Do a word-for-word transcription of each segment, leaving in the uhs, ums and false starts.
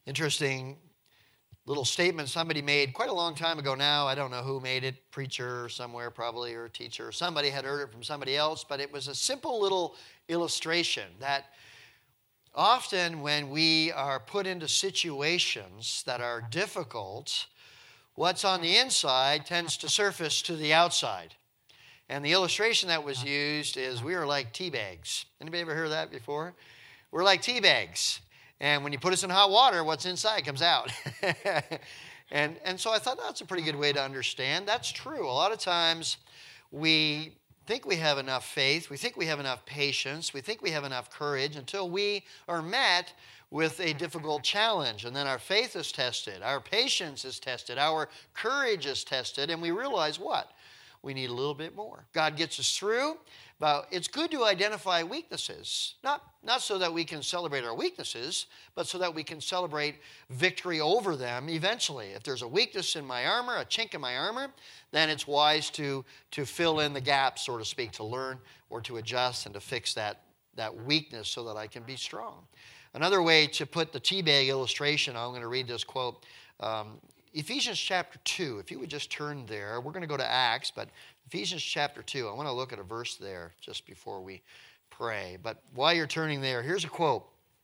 Interesting little statement somebody made quite a long time ago now. I don't know who made it, preacher somewhere probably, or a teacher. Somebody had heard it from somebody else, but it was a simple little illustration that often when we are put into situations that are difficult, what's on the inside tends to surface to the outside. And the illustration that was used is we are like tea bags. Anybody ever heard that before? We're like tea bags. And when you put us in hot water, what's inside comes out. and, and so I thought that's a pretty good way to understand. That's true. A lot of times we think we have enough faith, we think we have enough patience, we think we have enough courage until we are met with a difficult challenge. And then our faith is tested, our patience is tested, our courage is tested, and we realize what? We need a little bit more. God gets us through. But it's good to identify weaknesses, not, not so that we can celebrate our weaknesses, but so that we can celebrate victory over them eventually. If there's a weakness in my armor, a chink in my armor, then it's wise to, to fill in the gaps, so to speak, to learn or to adjust and to fix that, that weakness so that I can be strong. Another way to put the tea bag illustration, I'm going to read this quote. Um, Ephesians chapter two, if you would just turn there. We're going to go to Acts, but Ephesians chapter two, I want to look at a verse there just before we pray. But while you're turning there, here's a quote.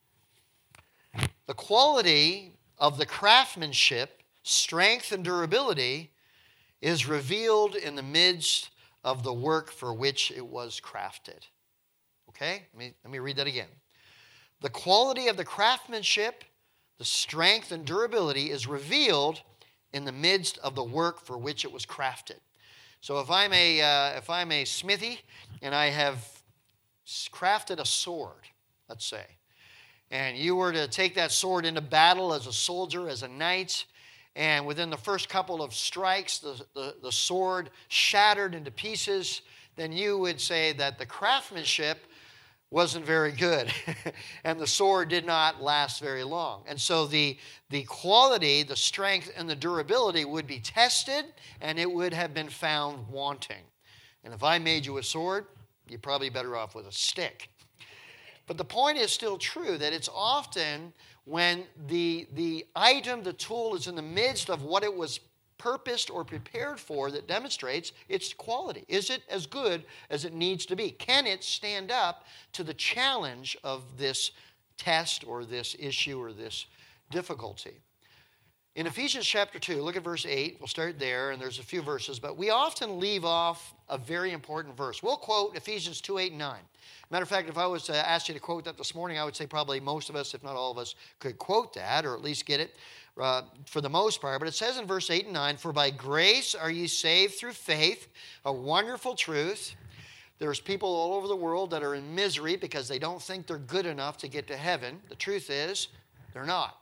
The quality of the craftsmanship, strength, and durability is revealed in the midst of the work for which it was crafted. Okay? Let me, let me read that again. The quality of the craftsmanship, the strength, and durability is revealed in the midst of the work for which it was crafted. So if I'm a uh, if I'm a smithy and I have crafted a sword, let's say, and you were to take that sword into battle as a soldier, as a knight, and within the first couple of strikes, the, the, the sword shattered into pieces, then you would say that the craftsmanship wasn't very good, and the sword did not last very long. And so the, the quality, the strength, and the durability would be tested, and it would have been found wanting. And if I made you a sword, you're probably better off with a stick. But the point is still true, that it's often when the, the item, the tool, is in the midst of what it was purposed or prepared for that demonstrates its quality. Is it as good as it needs to be? Can it stand up to the challenge of this test or this issue or this difficulty? In Ephesians chapter two, look at verse eight. We'll start there, and there's a few verses, but we often leave off a very important verse. We'll quote Ephesians two, eight, and nine. Matter of fact, if I was to ask you to quote that this morning, I would say probably most of us, if not all of us, could quote that or at least get it. Uh, for the most part, but it says in verse eight and nine, "For by grace are ye saved through faith," a wonderful truth. There's people all over the world that are in misery because they don't think they're good enough to get to heaven. The truth is, they're not.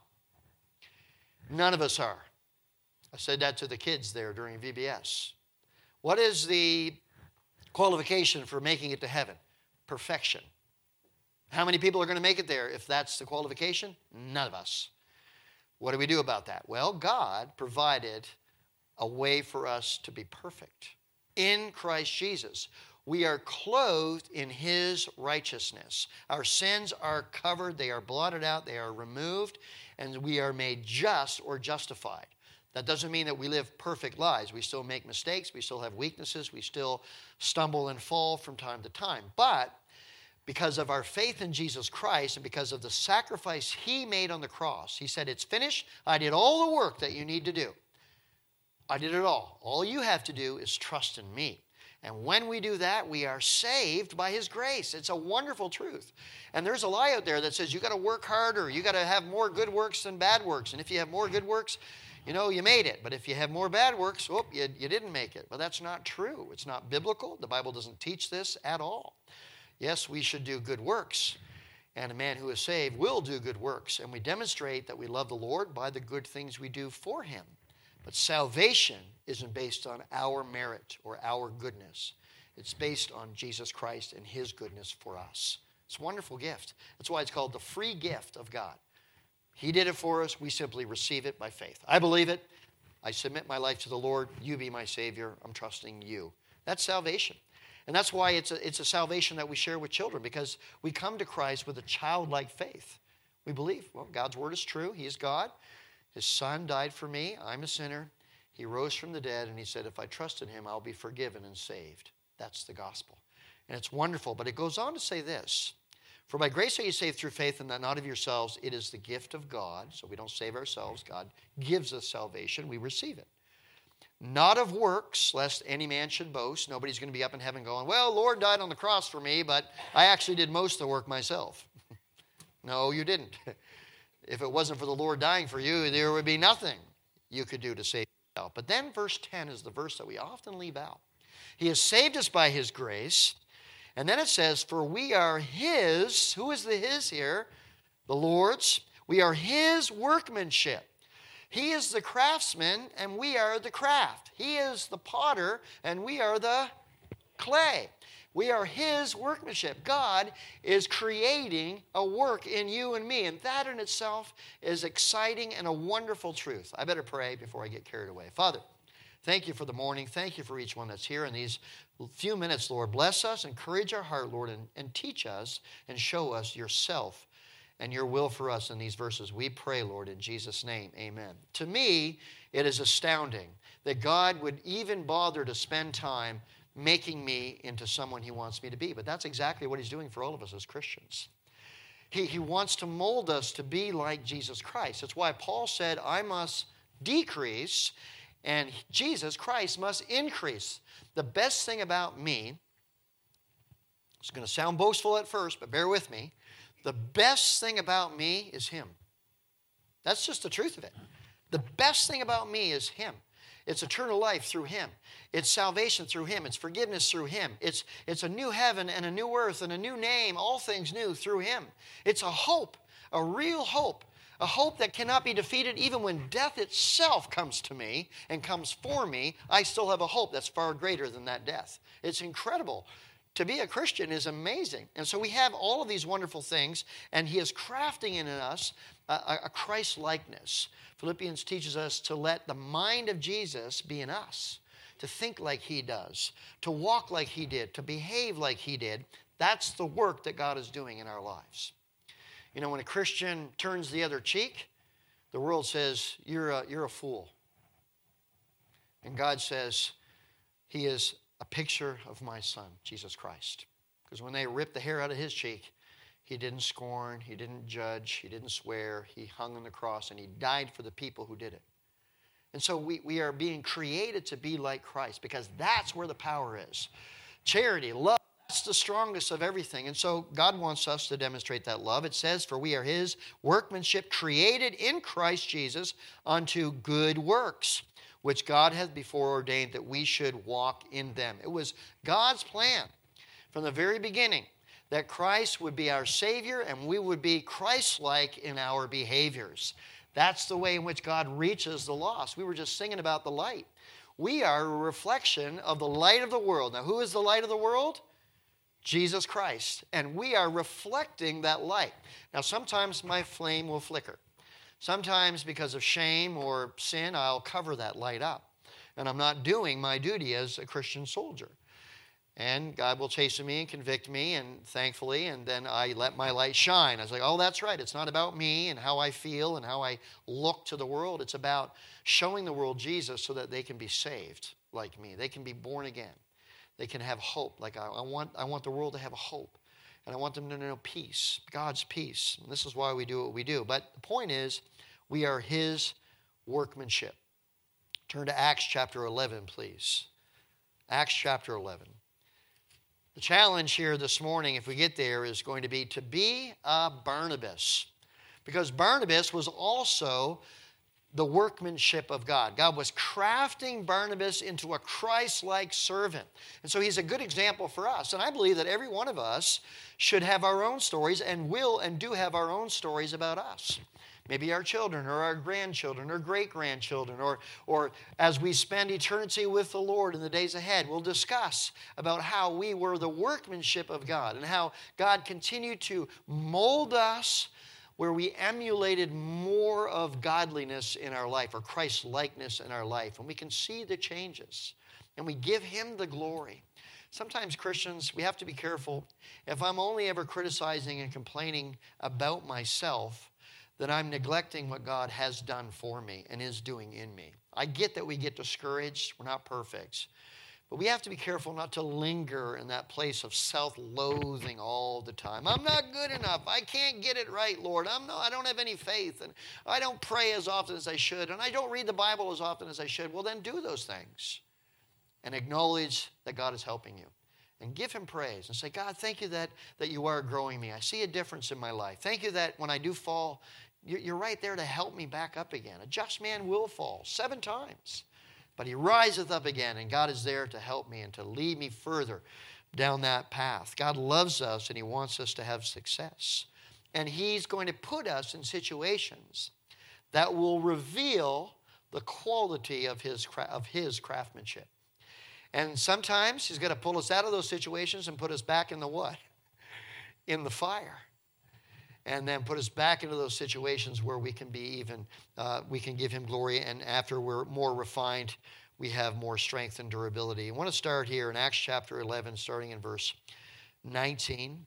None of us are. I said that to the kids there during V B S. What is the qualification for making it to heaven? Perfection. How many people are going to make it there if that's the qualification? None of us. What do we do about that? Well, God provided a way for us to be perfect. In Christ Jesus, we are clothed in His righteousness. Our sins are covered, they are blotted out, they are removed, and we are made just or justified. That doesn't mean that we live perfect lives. We still make mistakes, we still have weaknesses, we still stumble and fall from time to time. But because of our faith in Jesus Christ and because of the sacrifice He made on the cross, He said, "It's finished. I did all the work that you need to do. I did it all. All you have to do is trust in me." And when we do that, we are saved by His grace. It's a wonderful truth. And there's a lie out there that says you got to work harder. You got to have more good works than bad works. And if you have more good works, you know, you made it. But if you have more bad works, oh, you, you didn't make it. Well, that's not true. It's not biblical. The Bible doesn't teach this at all. Yes, we should do good works, and a man who is saved will do good works, and we demonstrate that we love the Lord by the good things we do for Him. But salvation isn't based on our merit or our goodness. It's based on Jesus Christ and His goodness for us. It's a wonderful gift. That's why it's called the free gift of God. He did it for us. We simply receive it by faith. I believe it. I submit my life to the Lord. You be my Savior. I'm trusting you. That's salvation. And that's why it's a, it's a salvation that we share with children, because we come to Christ with a childlike faith. We believe, well, God's word is true. He is God. His son died for me. I'm a sinner. He rose from the dead, and he said, if I trust in him, I'll be forgiven and saved. That's the gospel. And it's wonderful. But it goes on to say this. For by grace are you saved through faith, and that not of yourselves. It is the gift of God. So we don't save ourselves. God gives us salvation. We receive it. Not of works, lest any man should boast. Nobody's going to be up in heaven going, well, Lord died on the cross for me, but I actually did most of the work myself. No, you didn't. If it wasn't for the Lord dying for you, there would be nothing you could do to save yourself. But then verse ten is the verse that we often leave out. He has saved us by his grace. And then it says, for we are his. Who is the his here? The Lord's. We are his workmanship. He is the craftsman, and we are the craft. He is the potter, and we are the clay. We are his workmanship. God is creating a work in you and me, and that in itself is exciting and a wonderful truth. I better pray before I get carried away. Father, thank you for the morning. Thank you for each one that's here in these few minutes, Lord. Bless us, encourage our heart, Lord, and, and teach us and show us yourself and your will for us in these verses. We pray, Lord, in Jesus' name, amen. To me, it is astounding that God would even bother to spend time making me into someone he wants me to be. But that's exactly what he's doing for all of us as Christians. He, he wants to mold us to be like Jesus Christ. That's why Paul said, I must decrease, and Jesus Christ must increase. The best thing about me, it's going to sound boastful at first, but bear with me. The best thing about me is him. That's just the truth of it. The best thing about me is him. It's eternal life through him. It's salvation through him. It's forgiveness through him. It's, it's a new heaven and a new earth and a new name, all things new through him. It's a hope, a real hope, a hope that cannot be defeated even when death itself comes to me and comes for me. I still have a hope that's far greater than that death. It's incredible. To be a Christian is amazing. And so we have all of these wonderful things, and he is crafting in us a, a Christ-likeness. Philippians teaches us to let the mind of Jesus be in us, to think like he does, to walk like he did, to behave like he did. That's the work that God is doing in our lives. You know, when a Christian turns the other cheek, the world says, you're a, you're a fool. And God says, he is a picture of my son, Jesus Christ. Because when they ripped the hair out of his cheek, he didn't scorn, he didn't judge, he didn't swear. He hung on the cross and he died for the people who did it. And so we, we are being created to be like Christ because that's where the power is. Charity, love, that's the strongest of everything. And so God wants us to demonstrate that love. It says, for we are his workmanship created in Christ Jesus unto good works, which God hath before ordained that we should walk in them. It was God's plan from the very beginning that Christ would be our Savior and we would be Christ-like in our behaviors. That's the way in which God reaches the lost. We were just singing about the light. We are a reflection of the light of the world. Now, who is the light of the world? Jesus Christ. And we are reflecting that light. Now, sometimes my flame will flicker. Sometimes because of shame or sin, I'll cover that light up. And I'm not doing my duty as a Christian soldier. And God will chasten me and convict me, and thankfully, and then I let my light shine. I was like, oh, that's right. It's not about me and how I feel and how I look to the world. It's about showing the world Jesus so that they can be saved like me. They can be born again. They can have hope. Like I, I want, I want the world to have a hope. And I want them to know peace, God's peace. And this is why we do what we do. But the point is, we are his workmanship. Turn to Acts chapter eleven, please. Acts chapter eleven. The challenge here this morning, if we get there, is going to be to be a Barnabas. Because Barnabas was also the workmanship of God. God was crafting Barnabas into a Christ-like servant. And so he's a good example for us. And I believe that every one of us should have our own stories and will and do have our own stories about us. Maybe our children or our grandchildren or great-grandchildren, or, or as we spend eternity with the Lord in the days ahead, we'll discuss about how we were the workmanship of God and how God continued to mold us where we emulated more of godliness in our life or Christ-likeness in our life. And we can see the changes and we give him the glory. Sometimes Christians, we have to be careful. If I'm only ever criticizing and complaining about myself, then I'm neglecting what God has done for me and is doing in me. I get that we get discouraged. We're not perfect. But we have to be careful not to linger in that place of self-loathing all the time. I'm not good enough. I can't get it right, Lord. I'm no, I don't have any faith, and I don't pray as often as I should, and I don't read the Bible as often as I should. Well, then do those things and acknowledge that God is helping you. And give him praise and say, God, thank you that, that you are growing me. I see a difference in my life. Thank you that when I do fall, you're right there to help me back up again. A just man will fall seven times. But he riseth up again, and God is there to help me and to lead me further down that path. God loves us, and he wants us to have success. And he's going to put us in situations that will reveal the quality of his, of his craftsmanship. And sometimes he's going to pull us out of those situations and put us back in the what? In the fire. And then put us back into those situations where we can be even, uh, we can give him glory. And after we're more refined, we have more strength and durability. I want to start here in Acts chapter eleven, starting in verse nineteen.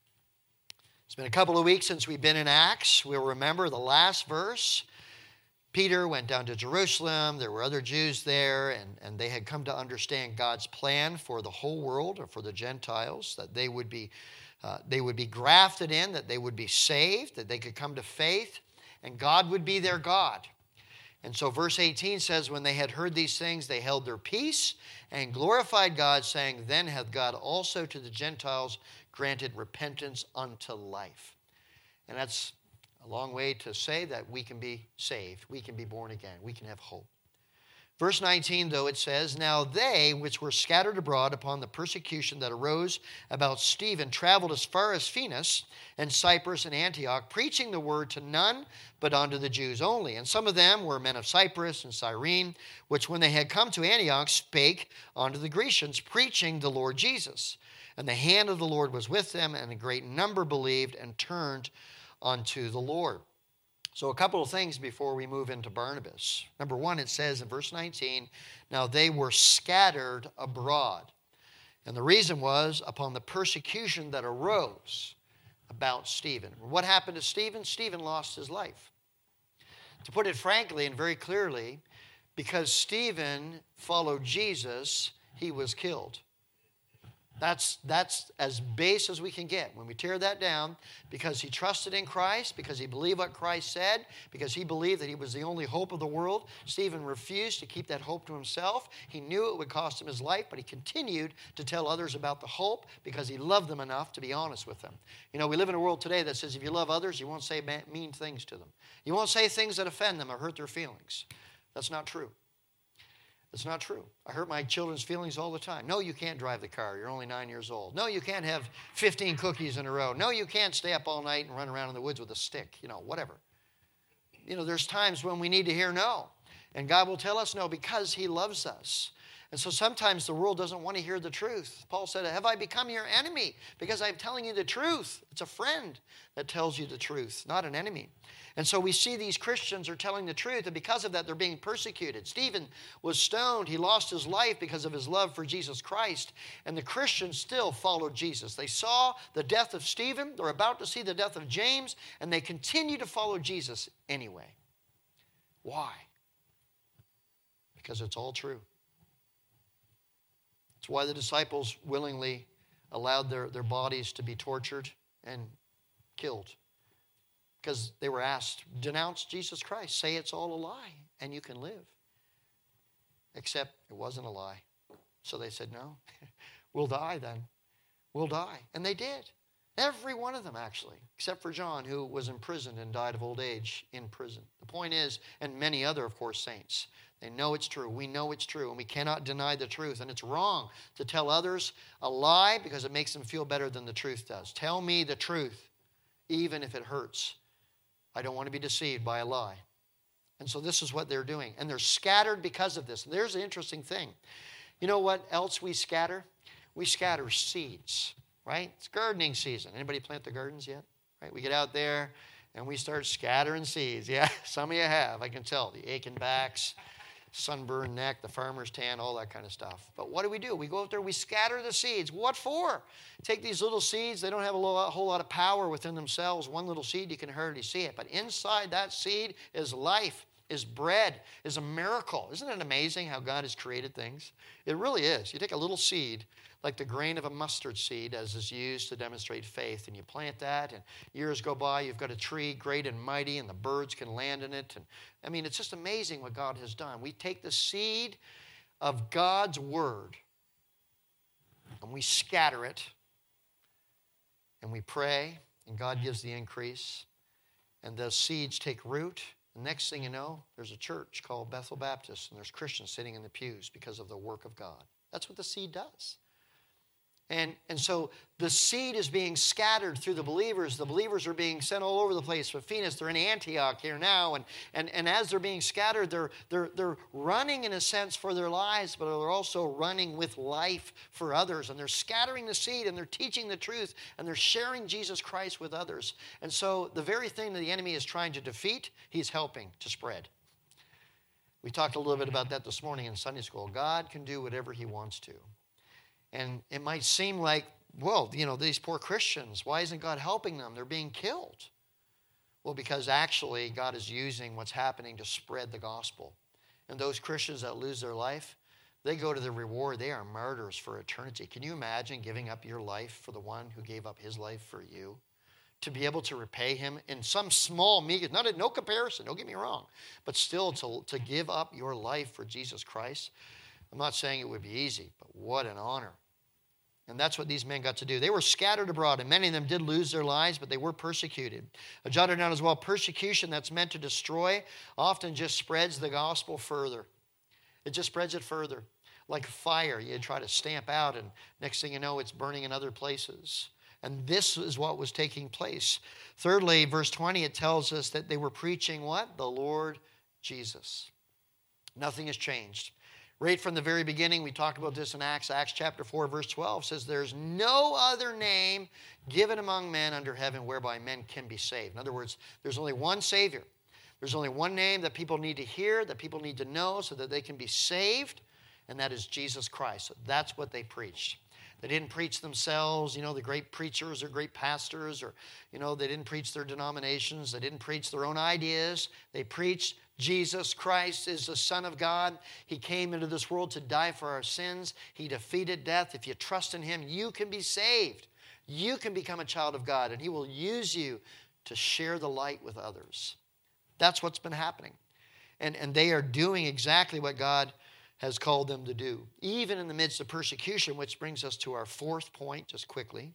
It's been a couple of weeks since we've been in Acts. We'll remember the last verse. Peter went down to Jerusalem. There were other Jews there, and, and they had come to understand God's plan for the whole world, or for the Gentiles, that they would be Uh, they would be grafted in, that they would be saved, that they could come to faith, and God would be their God. And so verse eighteen says, when they had heard these things, they held their peace and glorified God, saying, then hath God also to the Gentiles granted repentance unto life. And that's a long way to say that we can be saved. We can be born again. We can have hope. Verse nineteen, though, it says, now they which were scattered abroad upon the persecution that arose about Stephen traveled as far as Phoenix and Cyprus and Antioch, preaching the word to none but unto the Jews only. And some of them were men of Cyprus and Cyrene, which when they had come to Antioch spake unto the Grecians, preaching the Lord Jesus. And the hand of the Lord was with them, and a great number believed and turned unto the Lord. So a couple of things before we move into Barnabas. Number one, it says in verse nineteen, now they were scattered abroad. And the reason was upon the persecution that arose about Stephen. What happened to Stephen? Stephen lost his life. To put it frankly and very clearly, because Stephen followed Jesus, he was killed. That's, that's as base as we can get. When we tear that down, because he trusted in Christ, because he believed what Christ said, because he believed that he was the only hope of the world, Stephen refused to keep that hope to himself. He knew it would cost him his life, but he continued to tell others about the hope because he loved them enough to be honest with them. You know, we live in a world today that says if you love others, you won't say mean things to them. You won't say things that offend them or hurt their feelings. That's not true. It's not true. I hurt my children's feelings all the time. No, you can't drive the car. You're only nine years old. No, you can't have fifteen cookies in a row. No, you can't stay up all night and run around in the woods with a stick. You know, whatever. You know, there's times when we need to hear no. And God will tell us no because he loves us. And so sometimes the world doesn't want to hear the truth. Paul said, have I become your enemy? Because I'm telling you the truth. It's a friend that tells you the truth, not an enemy. And so we see these Christians are telling the truth, and because of that, they're being persecuted. Stephen was stoned. He lost his life because of his love for Jesus Christ. And the Christians still followed Jesus. They saw the death of Stephen. They're about to see the death of James, and they continue to follow Jesus anyway. Why? Because it's all true. It's why the disciples willingly allowed their, their bodies to be tortured and killed. Because they were asked, denounce Jesus Christ. Say it's all a lie and you can live. Except it wasn't a lie. So they said, no, we'll die then. We'll die. And they did. Every one of them, actually, except for John, who was imprisoned and died of old age in prison. The point is, and many other, of course, saints, they know it's true. We know it's true, and we cannot deny the truth. And it's wrong to tell others a lie because it makes them feel better than the truth does. Tell me the truth, even if it hurts. I don't want to be deceived by a lie. And so this is what they're doing. And they're scattered because of this. And there's an interesting thing. You know what else we scatter? We scatter seeds, right? It's gardening season. Anybody plant the gardens yet? Right? We get out there and we start scattering seeds. Yeah, some of you have. I can tell. The aching backs. sunburned neck, the farmer's tan, all that kind of stuff. But what do we do? We go out there, we scatter the seeds. What for? Take these little seeds. They don't have a whole lot of power within themselves. One little seed, you can hardly see it. But inside that seed is life, is bread, is a miracle. Isn't it amazing how God has created things? It really is. You take a little seed, like the grain of a mustard seed, as is used to demonstrate faith, and you plant that, and years go by, you've got a tree great and mighty, and the birds can land in it. And I mean, it's just amazing what God has done. We take the seed of God's word, and we scatter it, and we pray, and God gives the increase, and those seeds take root. The next thing you know, there's a church called Bethel Baptist, and there's Christians sitting in the pews because of the work of God. That's what the seed does. And, and so the seed is being scattered through the believers. The believers are being sent all over the place. For Phoenix, they're in Antioch here now. And, and, and as they're being scattered, they're, they're, they're running in a sense for their lives, but they're also running with life for others. And they're scattering the seed, and they're teaching the truth, and they're sharing Jesus Christ with others. And so the very thing that the enemy is trying to defeat, he's helping to spread. We talked a little bit about that this morning in Sunday school. God can do whatever he wants to. And it might seem like, well, you know, these poor Christians, why isn't God helping them? They're being killed. Well, because actually God is using what's happening to spread the gospel. And those Christians that lose their life, they go to the reward. They are martyrs for eternity. Can you imagine giving up your life for the one who gave up his life for you? To be able to repay him in some small meager, not a, no comparison, don't get me wrong, but still to, to give up your life for Jesus Christ. I'm not saying it would be easy, but what an honor. And that's what these men got to do. They were scattered abroad, and many of them did lose their lives, but they were persecuted. I jotted down as well, persecution that's meant to destroy often just spreads the gospel further. It just spreads it further. Like fire, you try to stamp out, and next thing you know, it's burning in other places. And this is what was taking place. Thirdly, verse twenty, it tells us that they were preaching what? The Lord Jesus. Nothing has changed. Right from the very beginning, we talked about this in Acts. Acts chapter four, verse twelve says, there's no other name given among men under heaven whereby men can be saved. In other words, there's only one Savior. There's only one name that people need to hear, that people need to know so that they can be saved, and that is Jesus Christ. So that's what they preached. They didn't preach themselves, you know, the great preachers or great pastors, or, you know, they didn't preach their denominations. They didn't preach their own ideas. They preached Jesus Christ is the Son of God. He came into this world to die for our sins. He defeated death. If you trust in him, you can be saved. You can become a child of God, and he will use you to share the light with others. That's what's been happening. And, and they are doing exactly what God has called them to do, even in the midst of persecution, which brings us to our fourth point, just quickly.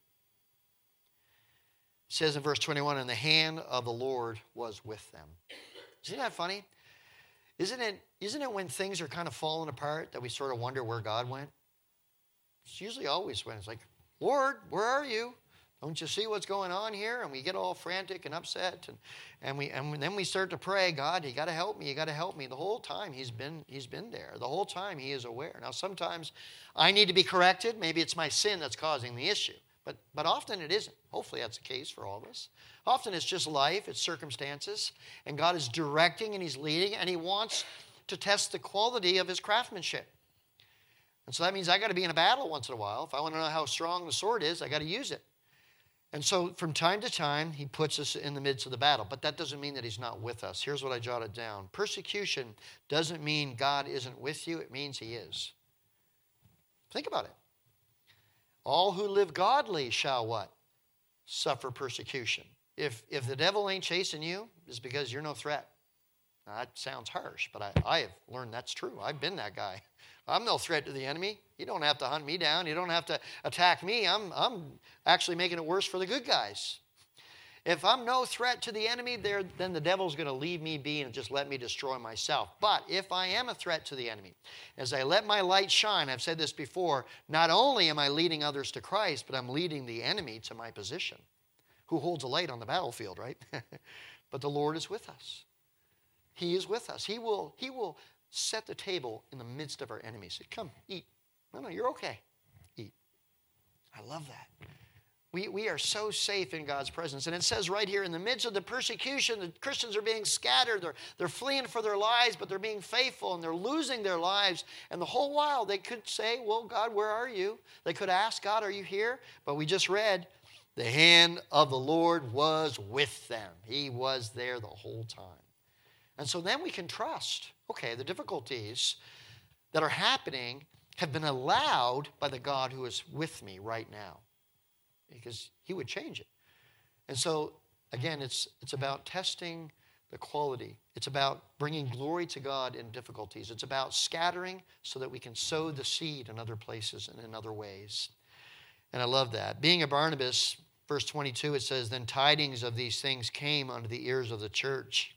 It says in verse twenty-one, and the hand of the Lord was with them. Isn't that funny? Isn't it, isn't it when things are kind of falling apart that we sort of wonder where God went? It's usually always when it's like, Lord, where are you? Don't you see what's going on here? And we get all frantic and upset. And, and, we, and then we start to pray, God, you got to help me. You got to help me. The whole time he's been, he's been there. The whole time he is aware. Now, sometimes I need to be corrected. Maybe it's my sin that's causing the issue. But, but often it isn't. Hopefully that's the case for all of us. Often it's just life, it's circumstances, and God is directing and he's leading, and he wants to test the quality of his craftsmanship. And so that means I got to be in a battle once in a while. If I want to know how strong the sword is, I got to use it. And so from time to time, he puts us in the midst of the battle. But that doesn't mean that he's not with us. Here's what I jotted down. Persecution doesn't mean God isn't with you. It means he is. Think about it. All who live godly shall what? Suffer persecution. If, if the devil ain't chasing you, it's because you're no threat. Now, that sounds harsh, but I, I have learned that's true. I've been that guy. I'm no threat to the enemy. You don't have to hunt me down. You don't have to attack me. I'm, I'm actually making it worse for the good guys. If I'm no threat to the enemy, there, then the devil's going to leave me be and just let me destroy myself. But if I am a threat to the enemy, as I let my light shine, I've said this before, not only am I leading others to Christ, but I'm leading the enemy to my position. Who holds a light on the battlefield, right? But the Lord is with us. He is with us. He will, he will set the table in the midst of our enemies. Say, come, eat. No, no, you're okay. Eat. I love that. we, we are so safe in God's presence. And it says right here, in the midst of the persecution, the Christians are being scattered. They're, they're fleeing for their lives, but they're being faithful, and they're losing their lives. And the whole while, they could say, well, God, where are you? They could ask, God, are you here? But we just read, the hand of the Lord was with them. He was there the whole time. And so then we can trust, okay, the difficulties that are happening have been allowed by the God who is with me right now, because he would change it. And so, again, it's, it's about testing the quality. It's about bringing glory to God in difficulties. It's about scattering so that we can sow the seed in other places and in other ways. And I love that. Being a Barnabas, verse twenty-two, it says, then tidings of these things came unto the ears of the church,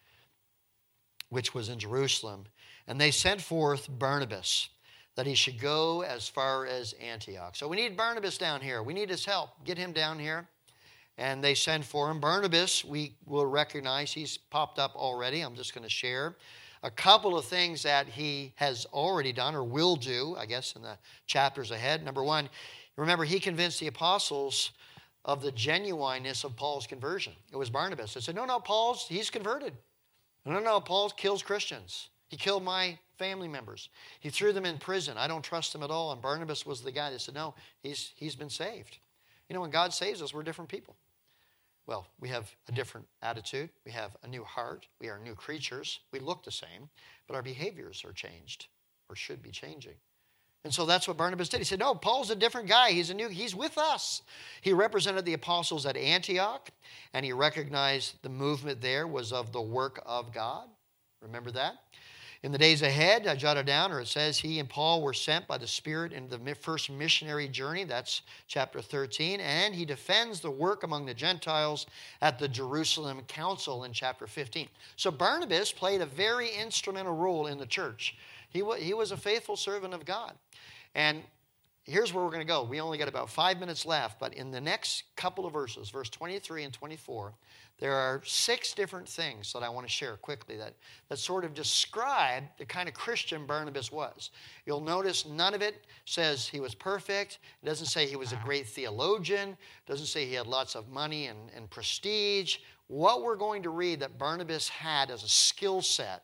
which was in Jerusalem. And they sent forth Barnabas, that he should go as far as Antioch. So we need Barnabas down here. We need his help. Get him down here. And they send for him. Barnabas, we will recognize, he's popped up already. I'm just going to share a couple of things that he has already done or will do, I guess, in the chapters ahead. Number one, remember, he convinced the apostles of the genuineness of Paul's conversion. It was Barnabas that said, no, no, Paul's, he's converted. No, no, no, Paul kills Christians. He killed my family members. He threw them in prison. I don't trust him at all. And Barnabas was the guy that said, no, he's, he's been saved. You know, when God saves us, we're different people. Well, we have a different attitude. We have a new heart. We are new creatures. We look the same, but our behaviors are changed or should be changing. And so that's what Barnabas did. He said, no, Paul's a different guy. He's a new, he's with us. He represented the apostles at Antioch, and he recognized the movement there was of the work of God. Remember that? In the days ahead, I jotted down, or it says, he and Paul were sent by the Spirit into the first missionary journey. That's chapter thirteen. And he defends the work among the Gentiles at the Jerusalem Council in chapter fifteen. So Barnabas played a very instrumental role in the church. He was, he was a faithful servant of God. And here's where we're going to go. We only got about five minutes left, but in the next couple of verses, verse twenty-three and twenty-four, there are six different things that I want to share quickly that, that sort of describe the kind of Christian Barnabas was. You'll notice none of it says he was perfect. It doesn't say he was a great theologian. It doesn't say he had lots of money and, and prestige. What we're going to read that Barnabas had as a skill set,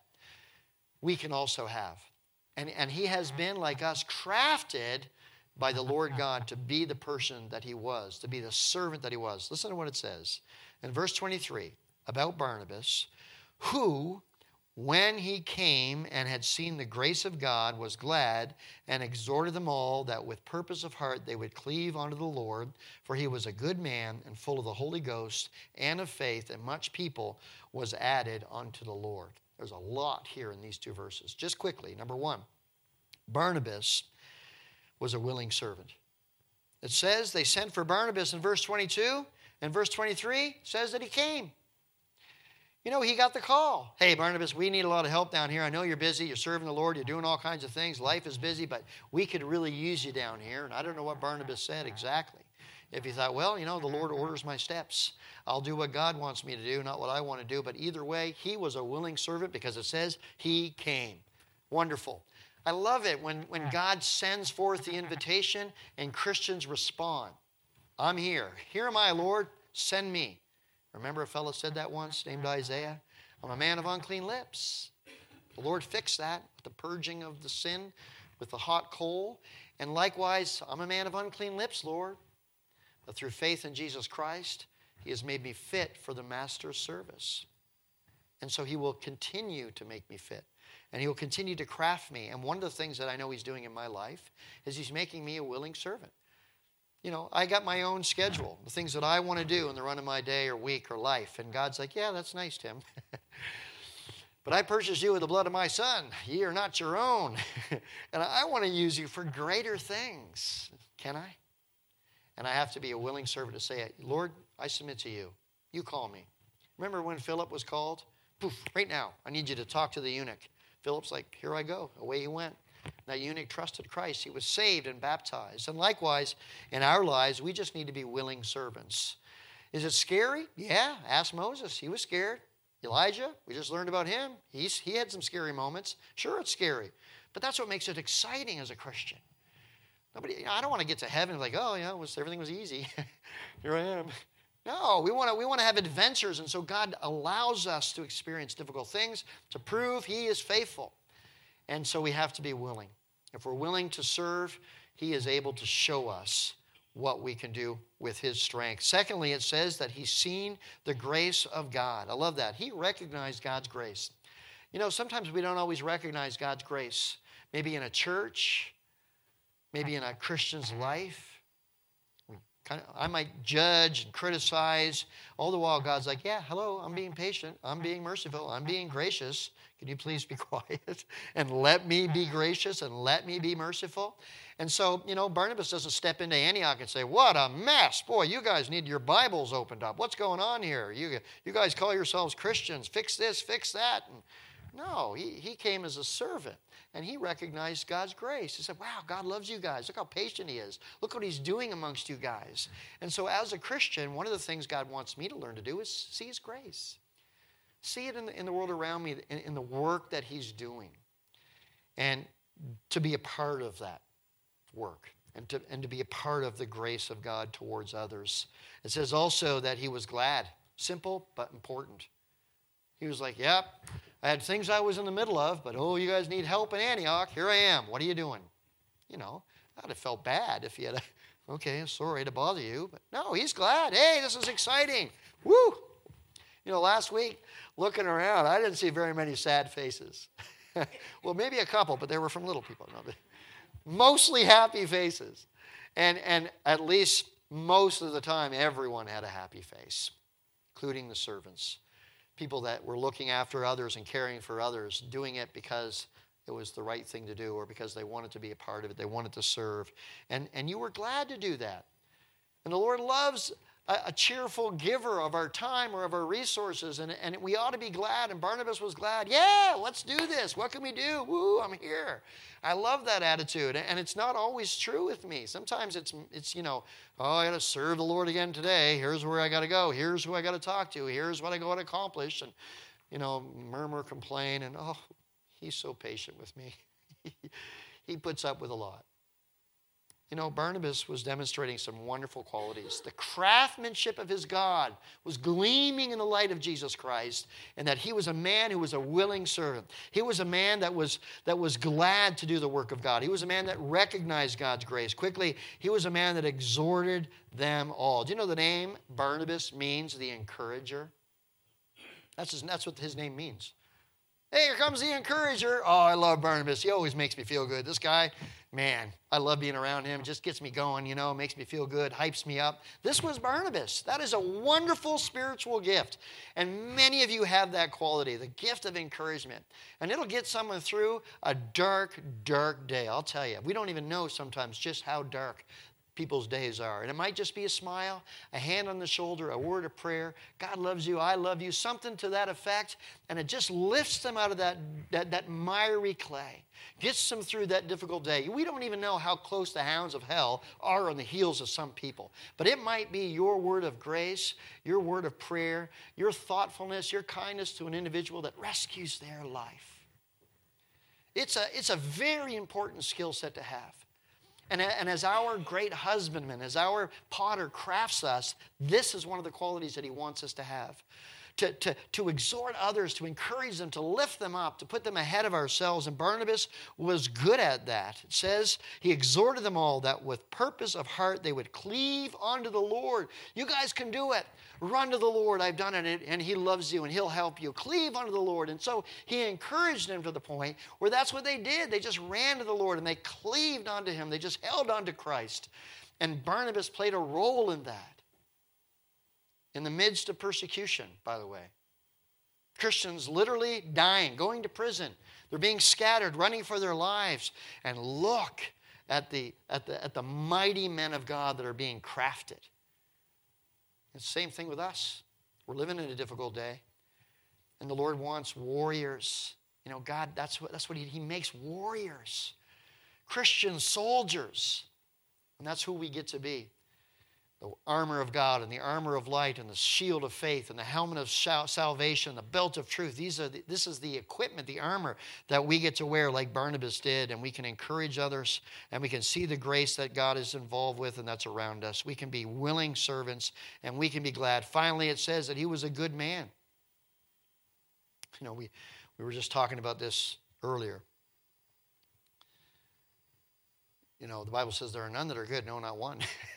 we can also have. And, and he has been, like us, crafted by the Lord God to be the person that he was, to be the servant that he was. Listen to what it says. In verse twenty-three, about Barnabas, who, when he came and had seen the grace of God, was glad and exhorted them all that with purpose of heart they would cleave unto the Lord, for he was a good man and full of the Holy Ghost and of faith, and much people was added unto the Lord. There's a lot here in these two verses. Just quickly, number one, Barnabas was a willing servant. It says they sent for Barnabas in verse twenty-two, and verse twenty-three says that he came. You know, he got the call. Hey, Barnabas, we need a lot of help down here. I know you're busy. You're serving the Lord. You're doing all kinds of things. Life is busy, but we could really use you down here. And I don't know what Barnabas said exactly. If he thought, well, you know, the Lord orders my steps. I'll do what God wants me to do, not what I want to do. But either way, he was a willing servant because it says he came. Wonderful. I love it when, when God sends forth the invitation and Christians respond. I'm here. Here am I, Lord. Send me. Remember a fellow said that once named Isaiah? I'm a man of unclean lips. The Lord fixed that with the purging of the sin with the hot coal. And likewise, I'm a man of unclean lips, Lord. But through faith in Jesus Christ, he has made me fit for the master's service. And so he will continue to make me fit. And he will continue to craft me. And one of the things that I know he's doing in my life is he's making me a willing servant. You know, I got my own schedule, the things that I want to do in the run of my day or week or life. And God's like, yeah, that's nice, Tim. But I purchased you with the blood of my son. Ye are not your own. And I want to use you for greater things. Can I? And I have to be a willing servant to say, Lord, I submit to you. You call me. Remember when Philip was called? Poof, right now, I need you to talk to the eunuch. Philip's like, here I go. Away he went. That eunuch trusted Christ. He was saved and baptized. And likewise, in our lives, we just need to be willing servants. Is it scary? Yeah. Ask Moses. He was scared. Elijah, we just learned about him. He's, he had some scary moments. Sure, it's scary. But that's what makes it exciting as a Christian. Nobody, you know, I don't want to get to heaven like, oh, yeah, it was, everything was easy. Here I am. No, we want to we want to have adventures, and so God allows us to experience difficult things to prove He is faithful. And so we have to be willing. If we're willing to serve, He is able to show us what we can do with His strength. Secondly, it says that He's seen the grace of God. I love that. He recognized God's grace. You know, sometimes we don't always recognize God's grace. Maybe in a church, maybe in a Christian's life. Kind of, I might judge and criticize. All the while, God's like, yeah, hello, I'm being patient. I'm being merciful. I'm being gracious. Can you please be quiet and let me be gracious and let me be merciful? And so, you know, Barnabas doesn't step into Antioch and say, what a mess. Boy, you guys need your Bibles opened up. What's going on here? You, you guys call yourselves Christians. Fix this, fix that. And no, he, he came as a servant. And he recognized God's grace. He said, wow, God loves you guys. Look how patient He is. Look what He's doing amongst you guys. And so as a Christian, one of the things God wants me to learn to do is see His grace. See it in the, in the world around me, in, in the work that He's doing. And to be a part of that work. And to, and to be a part of the grace of God towards others. It says also that he was glad. Simple, but important. He was like, yep. I had things I was in the middle of, but oh, you guys need help in Antioch. Here I am. What are you doing? You know, I'd have felt bad if he had, a, okay, sorry to bother you. But no, he's glad. Hey, this is exciting. Woo! You know, last week, looking around, I didn't see very many sad faces. Well, maybe a couple, but they were from little people. No, mostly happy faces. And, and at least most of the time, everyone had a happy face, including the servants. People that were looking after others and caring for others, doing it because it was the right thing to do or because they wanted to be a part of it, they wanted to serve. And, and you were glad to do that. And the Lord loves a, a cheerful giver of our time or of our resources, and, and we ought to be glad. And Barnabas was glad. Yeah, let's do this. What can we do? Woo, I'm here. I love that attitude, and it's not always true with me. Sometimes it's, it's you know, oh, I got to serve the Lord again today. Here's where I got to go. Here's who I got to talk to. Here's what I got to accomplish, and, you know, murmur, complain, and, oh, He's so patient with me. He puts up with a lot. You know, Barnabas was demonstrating some wonderful qualities. The craftsmanship of his God was gleaming in the light of Jesus Christ, and that he was a man who was a willing servant. He was a man that was, that was glad to do the work of God. He was a man that recognized God's grace. Quickly, he was a man that exhorted them all. Do you know the name Barnabas means the encourager? That's, his, that's what his name means. Hey, here comes the encourager. Oh, I love Barnabas. He always makes me feel good. This guy, man, I love being around him. Just gets me going, you know, makes me feel good, hypes me up. This was Barnabas. That is a wonderful spiritual gift. And many of you have that quality, the gift of encouragement. And it'll get someone through a dark, dark day. I'll tell you, we don't even know sometimes just how dark people's days are. And it might just be a smile, a hand on the shoulder, a word of prayer. God loves you, I love you, something to that effect. And it just lifts them out of that, that, that miry clay, gets them through that difficult day. We don't even know how close the hounds of hell are on the heels of some people. But it might be your word of grace, your word of prayer, your thoughtfulness, your kindness to an individual that rescues their life. It's a, it's a very important skill set to have. And, and as our great husbandman, as our potter crafts us, this is one of the qualities that he wants us to have. To, to, to exhort others, to encourage them, to lift them up, to put them ahead of ourselves. And Barnabas was good at that. It says he exhorted them all that with purpose of heart they would cleave unto the Lord. You guys can do it. Run to the Lord. I've done it, and he loves you, and he'll help you. Cleave unto the Lord. And so he encouraged them to the point where that's what they did. They just ran to the Lord, and they cleaved unto him. They just held on to Christ. And Barnabas played a role in that. In the midst of persecution, by the way. Christians literally dying, going to prison. They're being scattered, running for their lives. And look at the, at the, at the mighty men of God that are being crafted. It's the same thing with us. We're living in a difficult day. And the Lord wants warriors. You know, God, that's what, that's what he, he makes warriors. Christian soldiers. And that's who we get to be. the armor of God and the armor of light and the shield of faith and the helmet of salvation, the belt of truth. These are the, this is the equipment, the armor that we get to wear like Barnabas did, and we can encourage others, and we can see the grace that God is involved with and that's around us. We can be willing servants, and we can be glad. Finally, it says that he was a good man. You know, we, we were just talking about this earlier. You know, the Bible says there are none that are good, no, not one.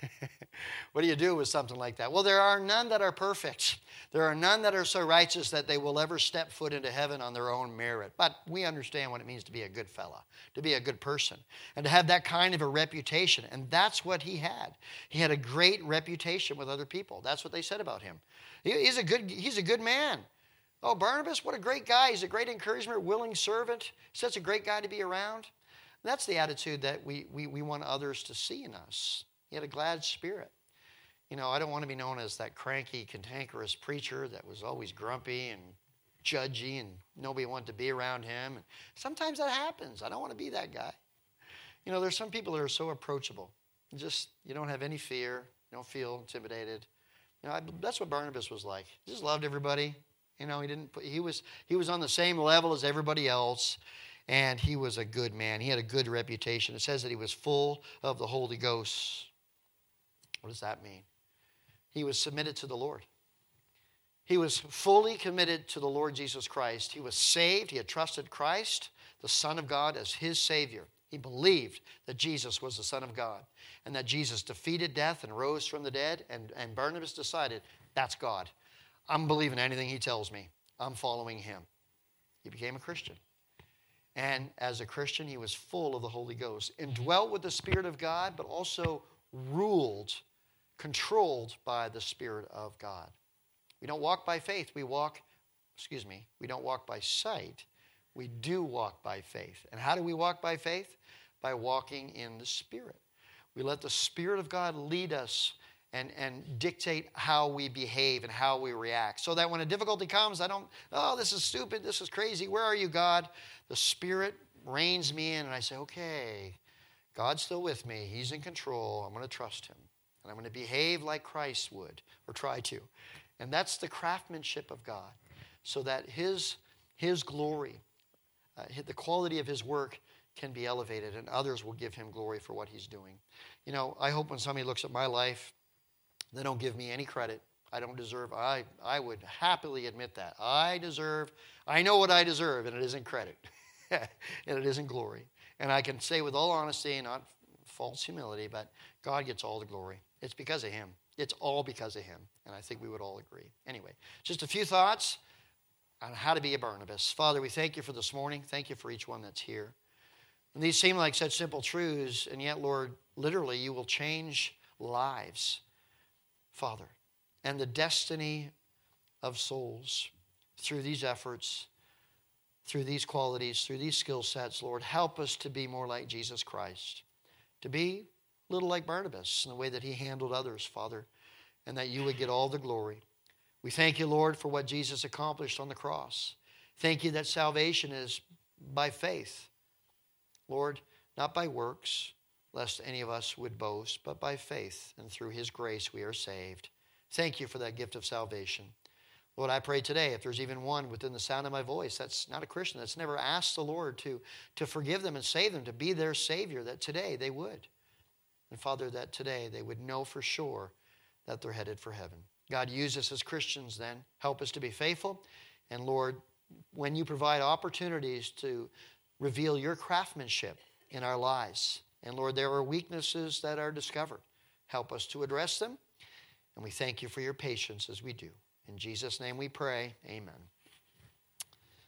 What do you do with something like that? Well, there are none that are perfect. There are none that are so righteous that they will ever step foot into heaven on their own merit. But we understand what it means to be a good fella, to be a good person, and to have that kind of a reputation. And that's what he had. He had a great reputation with other people. That's what they said about him. He, he's a good, he's a good man. Oh, Barnabas, what a great guy. He's a great encouragement, willing servant. Such a great guy to be around. That's the attitude that we, we, we want others to see in us. He had a glad spirit. You know, I don't want to be known as that cranky, cantankerous preacher that was always grumpy and judgy and nobody wanted to be around him. And sometimes that happens. I don't want to be that guy. You know, there's some people that are so approachable. Just, you don't have any fear. You don't feel intimidated. You know, I, that's what Barnabas was like. He just loved everybody. You know, he didn't put, he was he was on the same level as everybody else. And he was a good man. He had a good reputation. It says that he was full of the Holy Ghost. What does that mean? He was submitted to the Lord. He was fully committed to the Lord Jesus Christ. He was saved. He had trusted Christ, the Son of God, as his Savior. He believed that Jesus was the Son of God and that Jesus defeated death and rose from the dead. And, and Barnabas decided, that's God. I'm believing anything he tells me. I'm following him. He became a Christian. And as a Christian, he was full of the Holy Ghost, indwelt with the Spirit of God, but also ruled, controlled by the Spirit of God. We don't walk by faith. We walk, excuse me, we don't walk by sight. We do walk by faith. And how do we walk by faith? By walking in the Spirit. We let the Spirit of God lead us and, and dictate how we behave and how we react. So that when a difficulty comes, I don't, oh, this is stupid, this is crazy, where are you, God? The Spirit reins me in and I say, okay, God's still with me. He's in control. I'm going to trust him. And I'm going to behave like Christ would, or try to. And that's the craftsmanship of God, so that his, his glory, uh, the quality of his work can be elevated, and others will give him glory for what he's doing. You know, I hope when somebody looks at my life, they don't give me any credit. I don't deserve, I, I would happily admit that. I deserve, I know what I deserve, and it isn't credit, and it isn't glory. And I can say with all honesty, not false humility, but God gets all the glory. It's because of him. It's all because of him, and I think we would all agree. Anyway, just a few thoughts on how to be a Barnabas. Father, we thank you for this morning. Thank you for each one that's here. And these seem like such simple truths, and yet, Lord, literally, you will change lives, Father, and the destiny of souls through these efforts, through these qualities, through these skill sets. Lord, help us to be more like Jesus Christ, to be a little like Barnabas in the way that he handled others, Father, and that you would get all the glory. We thank you, Lord, for what Jesus accomplished on the cross. Thank you that salvation is by faith, Lord, not by works, lest any of us would boast, but by faith, and through his grace we are saved. Thank you for that gift of salvation. Lord, I pray today, if there's even one within the sound of my voice that's not a Christian, that's never asked the Lord to, to forgive them and save them, to be their Savior, that today they would. And Father, that today they would know for sure that they're headed for heaven. God, use us as Christians then. Help us to be faithful. And Lord, when you provide opportunities to reveal your craftsmanship in our lives, and Lord, there are weaknesses that are discovered, help us to address them. And we thank you for your patience as we do. In Jesus' name we pray, amen.